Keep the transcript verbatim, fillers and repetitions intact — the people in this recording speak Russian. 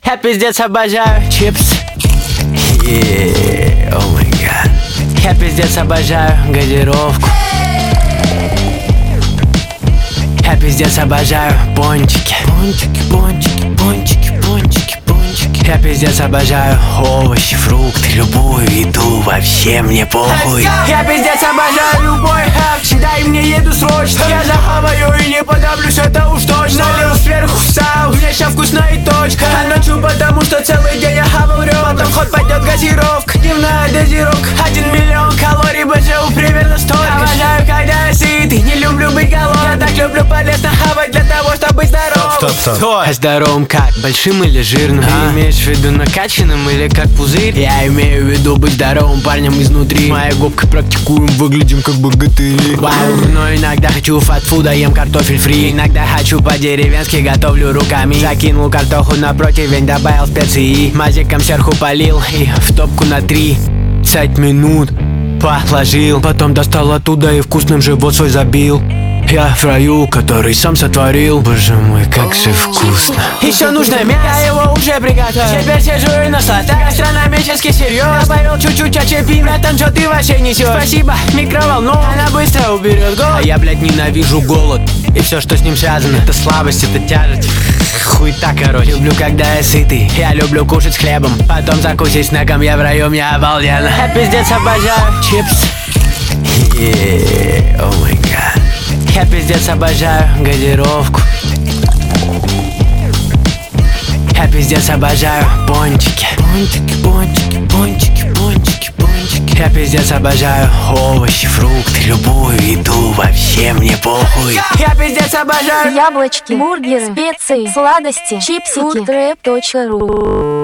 Я пиздец обожаю чипсы. Yeah, oh my god. Я пиздец обожаю газировку. Я пиздец обожаю пончики. Пончики, пончики, пончики, пончики, пончики. Я пиздец обожаю овощи, фрукты, любую еду, вообще мне похуй. Я пиздец обожаю любой акт, дай мне еду срочно. Я захаваю и не подавлюсь, это уж точно. Налил сверху сал, мне ща вкусно и точка. А ночью потому что целый день я хавал рёб. Потом в ход пойдет газировка, дневная дозировка. Один миллион калорий, БЖУ примерно столько. Обожаю, когда я сытый, не люблю быть голодным. Я так люблю полезно хавать для того, чтобы быть здоровым. Стоп, стоп, стоп. А здоровым как? Большим или жирным? Ты а? имеешь в виду накачанным или как пузырь? Я имею в виду быть здоровым парнем изнутри. Моей губкой практикуем, выглядим как богатыри. Вау. Но иногда хочу фастфуда, ем картофель фри. Иногда хочу по-деревенски, готовлю руками. Закинул картоху на противень, добавил специи. Мазиком сверху полил и в топку на тридцать минут положил. Потом достал оттуда и вкусным живот свой забил. Я в раю, который сам сотворил. Боже мой, как же вкусно. Еще нужно мясо, я его уже приготовил. Теперь сижу и наслаждаюсь. Гастрономически серьезно. Добавил чуть-чуть очепи, братан, что ты вообще несешь? Спасибо, микроволну, она быстро уберет голод. А я, блядь, ненавижу голод. И все, что с ним связано, это слабость, это тяжесть. Хуйта, короче. Люблю, когда я сытый. Я люблю кушать с хлебом. Потом закусить снеком, я в раю, мне обалденно. Я пиздец обожаю чипсы. Yeah, oh my god. Я пиздец обожаю газировку. Я пиздец обожаю пончики. Пончики, пончики, пончики, пончики, пончики. Я пиздец обожаю овощи, фрукты, любую еду, вообще мне похуй. Я пиздец обожаю яблочки, бургеры, специи, сладости, чипсики. фуд трэп точка ру